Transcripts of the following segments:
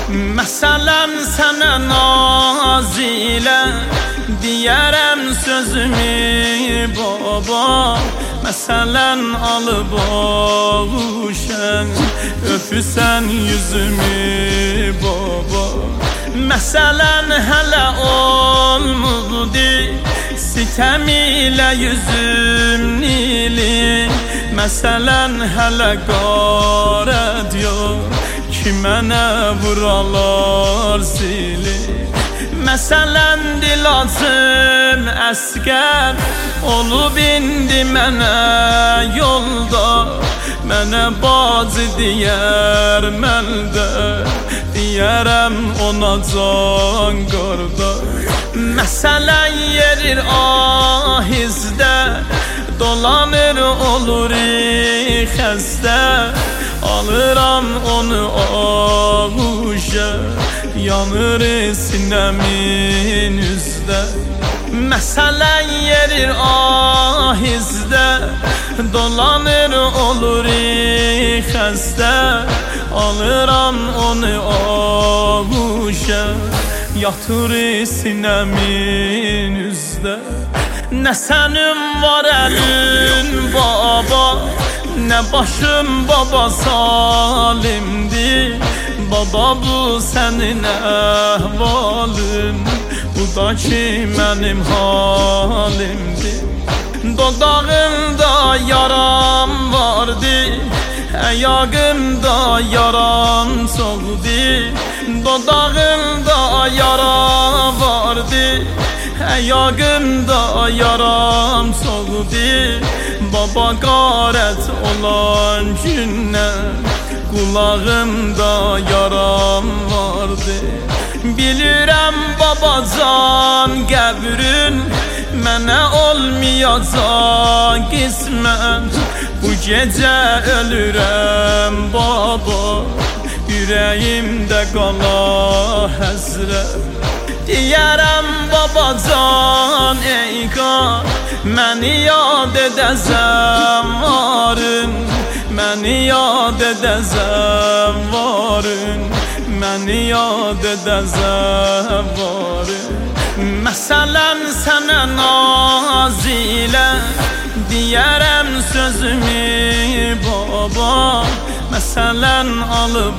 Məsələn sənə nazilə deyərəm sözümü baba. Məsələn alıb ağuşən öpüsən yüzümü baba. Məsələn hələ olmadı sitəm ilə yüzüm nili. Məsələn hələ qarət yox ki mənə vuralar zili. Məsələn dil açım əskər olub indi mənə yolda. Mənə bacı deyər məndə, deyərəm ona can qardaş. Məsələn yerir ahizdə, dolanır olur xəstə. Alıram onu ağuşa, yanır sinəmin üzdə. Məsələn yerir ahizdə, dolanır olur xəstə. Alıram onu ağuşa, yatır sinəmin üzdə. Nə sənin var əlin baba, nə başım baba salimdir. Baba bu sənin əhvalın, bu da ki mənim halimdir. Dodağımda yaram vardı, ayağımda yaram çoxdur. Dodağımda yara vardı, ayağımda yaram çoxdur. Baba qarət olan gündən qulağımda yaram vardı. Bilirəm babacan qəbrin mənə olmayacaq qismət. Bu gecə ölürəm baba, ürəyimdə qala həsrət. Deyərəm babacan ey qar, məni yad edəzəm varın. Məni yad edəzəm varın, məni yad edəzəm varın. Məsələn sənə nazilə deyərəm sözümü baba. Məsələn alıb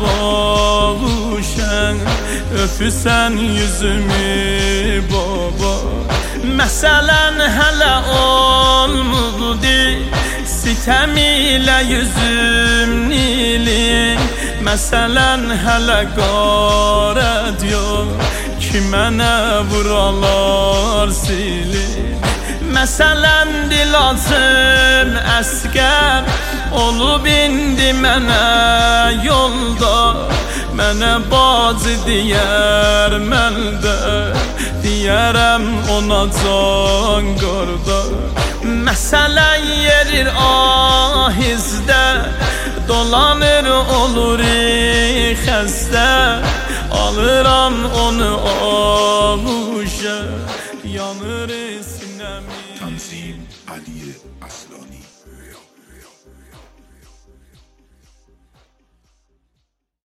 ağuşən öpüsən yüzümü baba. Məsələn hələ olmadı sitəm ilə yüzüm nili. Məsələn hələ qarət yox ki mənə vuralar zili. Məsələn dil açım əskər olub indi mənə yolda. Mənə bacı deyər məndə, deyərəm ona can qardaş. Məsələn yerir ahizdə, dolanır olur xəstə. Alıram onu ağuşa, yanır sinəmin. Tanzim Ali Aslani.